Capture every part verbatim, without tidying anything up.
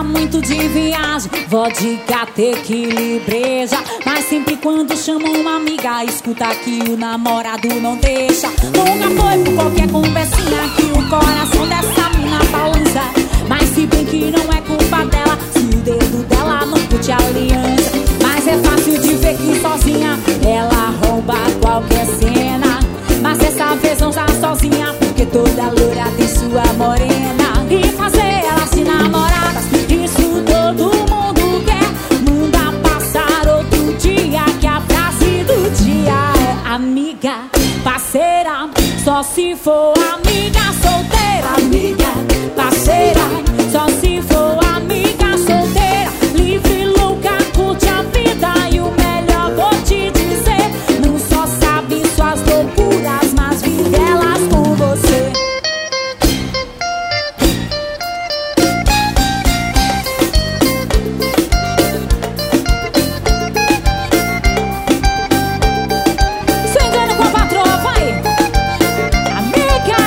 muito de viagem, vodka, tequila e breja. Mas sempre quando chama uma amiga, escuta que o namorado não deixa. Nunca foi por qualquer conversinha que o coração dessa mina balança. Mas se bem que não é culpa dela, se o dedo dela não curte a aliança. Mas é fácil de ver que sozinha ela rouba qualquer cena. Mas dessa vez não tá sozinha, porque toda loura tem sua morena. E fazer elas de namoradas, isso todo mundo quer. Manda passar outro dia, que a frase do dia é: amiga, parceira, só se for amiga solteira. Amiga, parceira, só se for amiga solteira. Livre, louca, curte a vida. E o melhor vou te dizer, não só sabe suas loucuras, mas vive elas com você. Swingando com a patroa, vai! Amiga!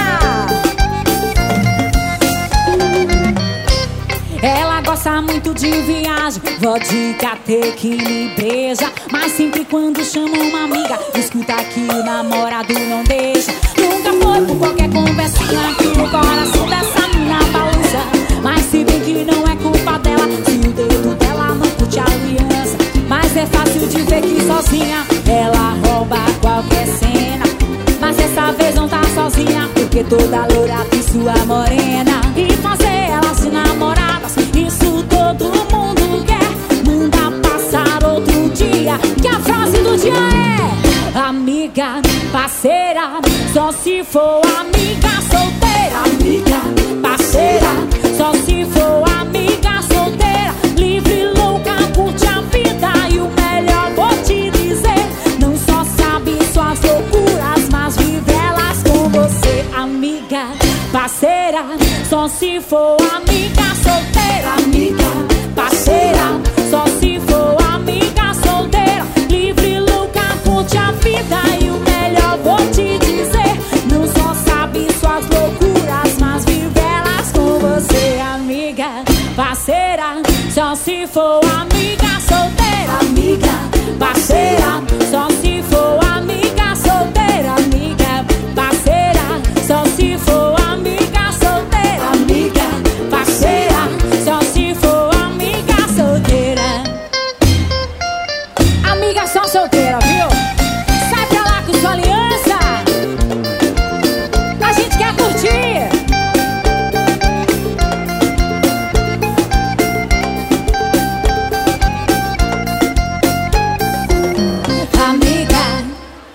Ela gosta muito de viagem, vodka, tequila e breja. Mas sempre quando chama uma amiga, escuta que o namorado não deixa. Nunca foi por qualquer conversinha que o coração dessa mina balança. Mas se bem que não é culpa dela, se o dedo dela não curte a aliança. Mas é fácil de ver que sozinha ela rouba qualquer cena. Mas dessa vez não tá sozinha, porque toda loura tem sua morena. E fazer elas de namoradas, isso todo mundo quer. Manda passar outro dia, que a frase do dia é: amiga, parceira, só se for amiga solteira. Amiga, parceira, só se for amiga solteira. Livre, louca, curte a vida. E o melhor vou te dizer, não só sabe suas loucuras, mas vive elas com você. Amiga, parceira, só se for amiga solteira. Amiga, parceira, só se for amiga solteira. Livre, louca, curte a vida. E o melhor vou te dizer, não só sabe suas loucuras, mas vive elas com você. Amiga, parceira, só se for amiga.